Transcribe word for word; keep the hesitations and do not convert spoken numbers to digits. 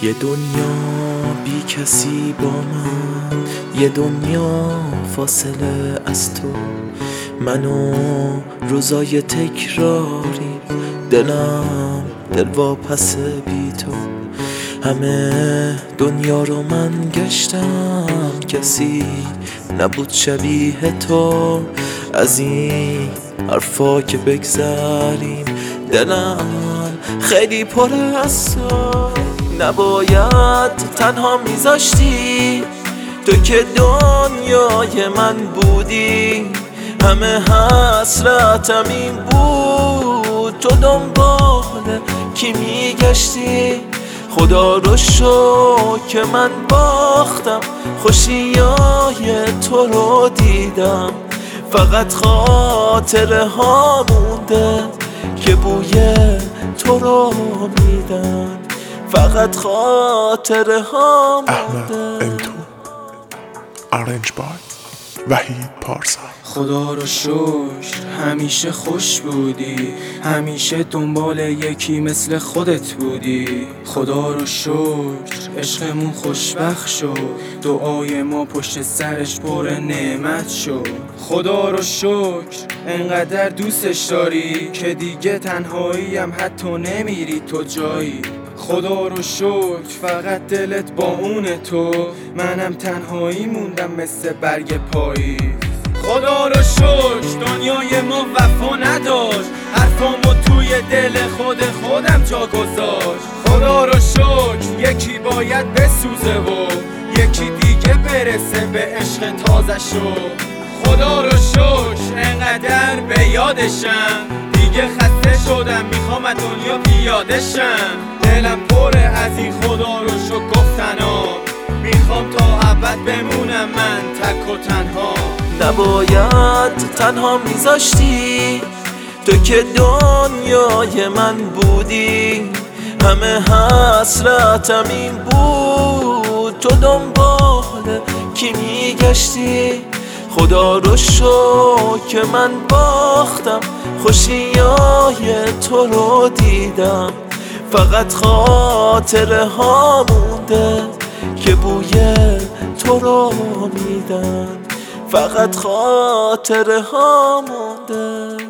یه دنیا بی کسی با من، یه دنیا فاصله از تو، من و روزای تکراری، دلم دل واپس بی تو. همه دنیا رو من گشتم، کسی نبود شبیه تو. از این حرفا که بگذریم، دلم خیلی پر از تو. نباید تنها میذاشتی تو که دنیای من بودی، همه حسرتم این بود تو دنبال کی میگشتی. خدا رو شکر که من باختم، خوشیای تو رو دیدم، فقط خاطره ها مونده که بوی تو رو میدن، فقط خاطره ها مونده. احمد انتو آرنج بای وحید پارسا. خدا رو شکر همیشه خوش بودی، همیشه دنبال یکی مثل خودت بودی. خدا رو شکر عشقمون خوشبخت شد، دعای ما پشت سرش پر نعمت شد. خدا رو شکر انقدر دوستش داری که دیگه تنهاییم حتی نمیری تو جایی. خدا رو شکر فقط دلت با اون تو، منم تنهایی موندم مثل برگ پایی. خدا رو شکر دنیای ما وفا نداشت، حرفامو توی دل خود خودم جا گذاشت. خدا رو شکر یکی باید بسوزه و یکی دیگه برسه به عشق تازه شو. خدا رو شکر انقدر به یادشم، دیگه خسته شدم میخوام از دنیا پیاده شم. دلم پره از این خدا رو شکر گفتنا، میخوام تا ابد بمونم من تک و تنها. نباید تنها میذاشتی تو که دنیای من بودی، همه حسرتم این بود تو دنبال کی میگشتی. خدا رو شکر که من باختم، خوشیای تو رو دیدم، فقط خاطره ها مونده که بوی تو رو میدن، فقط خاطره ها مونده.